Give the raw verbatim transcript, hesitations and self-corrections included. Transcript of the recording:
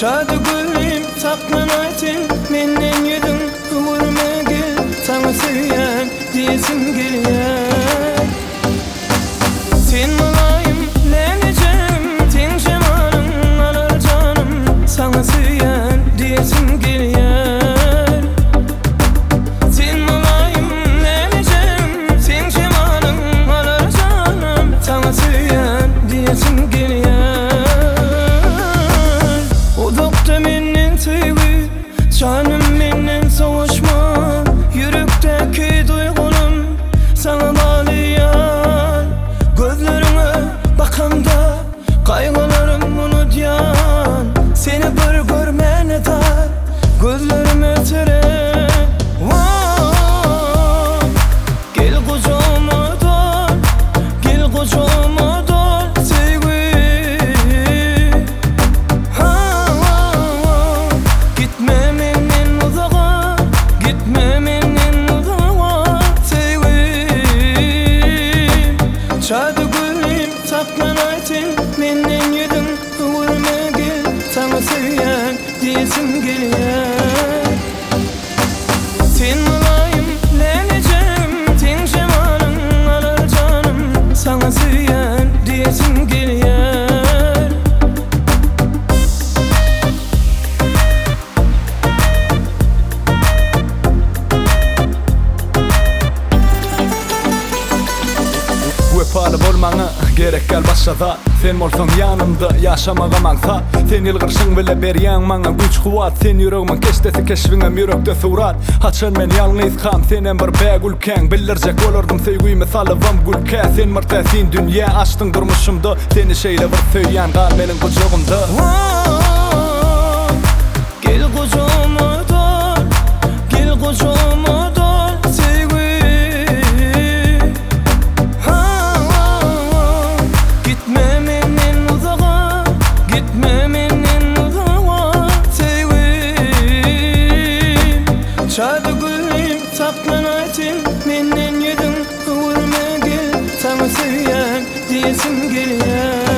Çadı gülüm takman aytın menden yedin kıvırma gel sana sevyen diyesim gelyen. Sen malayım leneceğim ten cemalın alır canım sana sevyen diyesim gelyen. Sen malayım leneceğim ten cemalın alır canım sana sevyen diyesim gelyen. Canım menden soğuşma, yürekteki duygunum sana bağlayan. Gözlerine bakanda kaygılarım unutyan. Seni bir görmene dar, gözlerim ötere. Gel kucağıma dol, gel kucağıma dol sevgi. Çadı gülüm takman aytın menden yedin kıvırma gel sana sevyen diyesim gelyen. Sen malayım leneceğim ten cemalın alır canım sana sevyen diyesim gelyen. Vefalı bolmaňa gerek gel başada. Sen bolsaň ýanymda ýaşamaga maňsa. Sen ýylgyrşyň bile berýän maňa güç kuwat. Sen ýüregiň keşdesi keşbiňem ýürekde surat. Haçan men ýalňyz ham senen bir bäg ülken. Bildirjek bolardym sevgimi salywam gülkä. Sen mertäsin dünýä açdyň durmuşymda. Seni şeýle bir söýýän gal meniň gujagymda. Gel kucağıma dol, gel kucağıma dol sevgi. Çadı gülüm takman aytın menden yedin kıvırma gel sana sevyen diyesim gelyen.